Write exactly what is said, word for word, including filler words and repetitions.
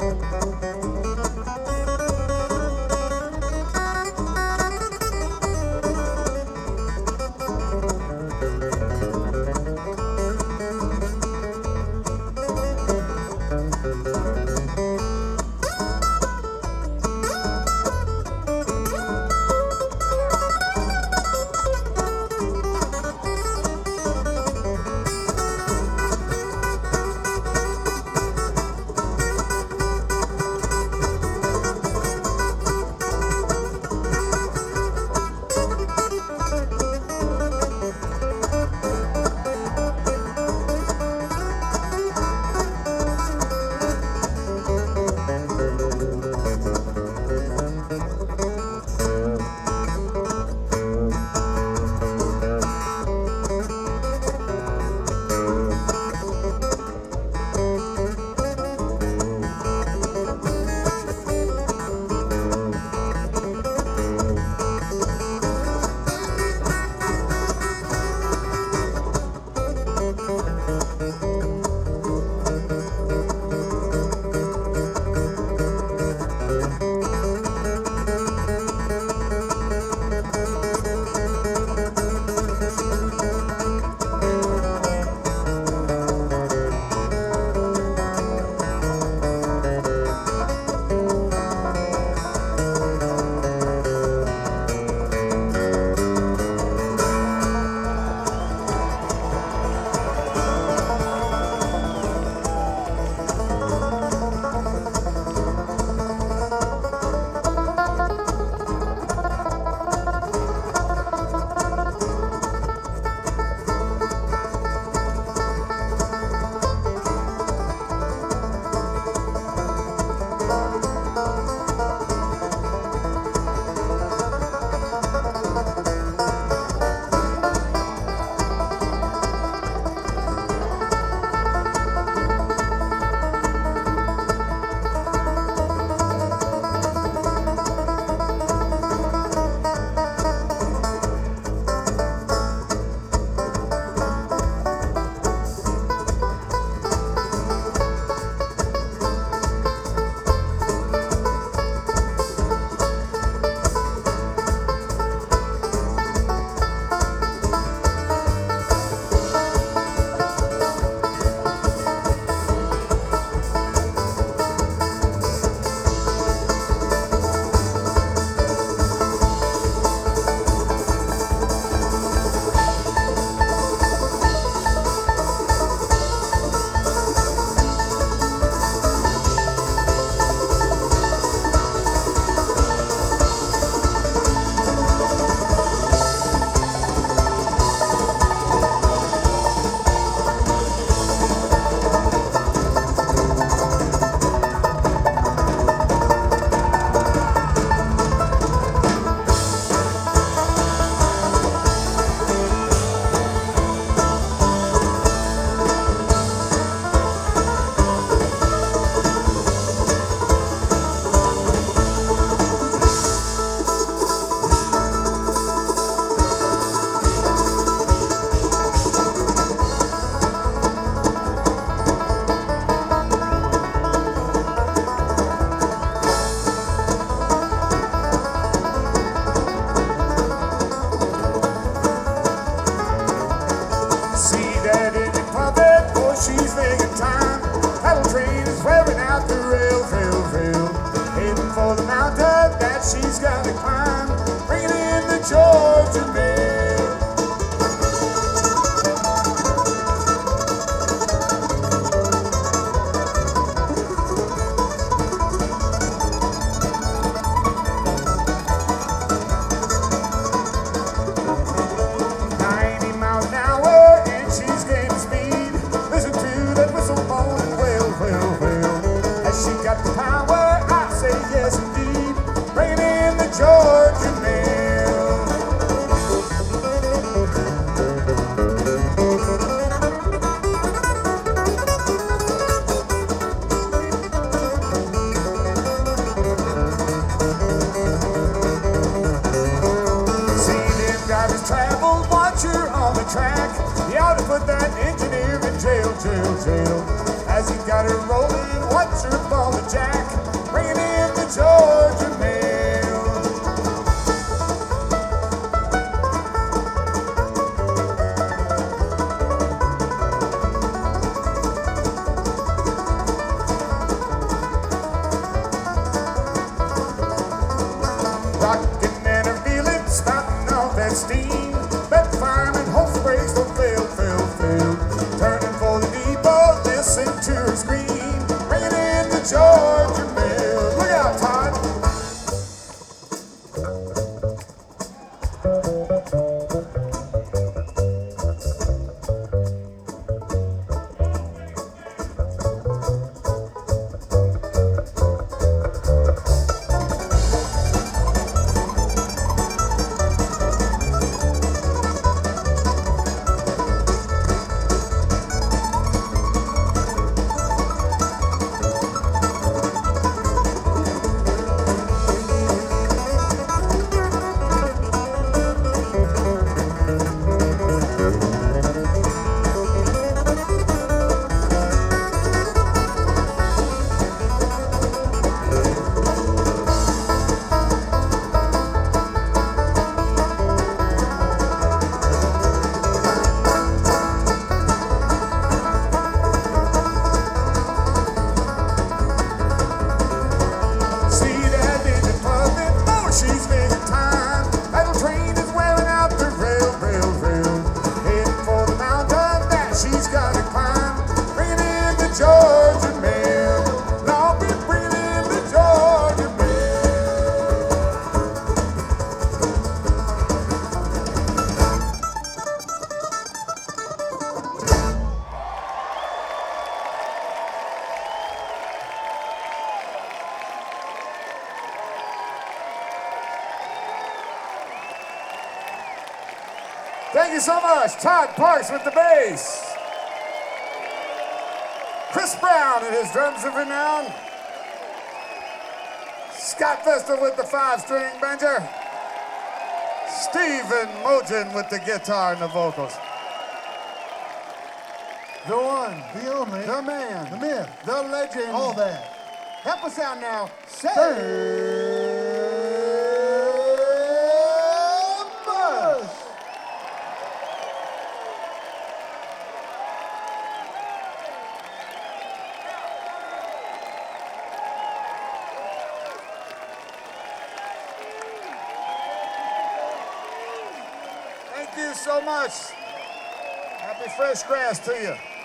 she's got to climb, bringing in the Georgia mail. ninety miles an hour and she's gaining speed. Listen to that whistle blowing, well, well, well. Has she got the power? I say yes indeed. Bringing in the Georgia mail. See them drivers travel, watch her on the track. You ought to put that engineer in jail, jail, jail. As he got her rolling, watch her fall the jack. Thank you so much. Todd Parks with the bass. Chris Brown and his drums of renown. Scott Vestal with the five-string banjo. Stephen Mogen with the guitar and the vocals. The one, the only, the man, the myth, the legend, all that. Help us out now. Sam Bush. Thank you so much. Happy fresh grass to you.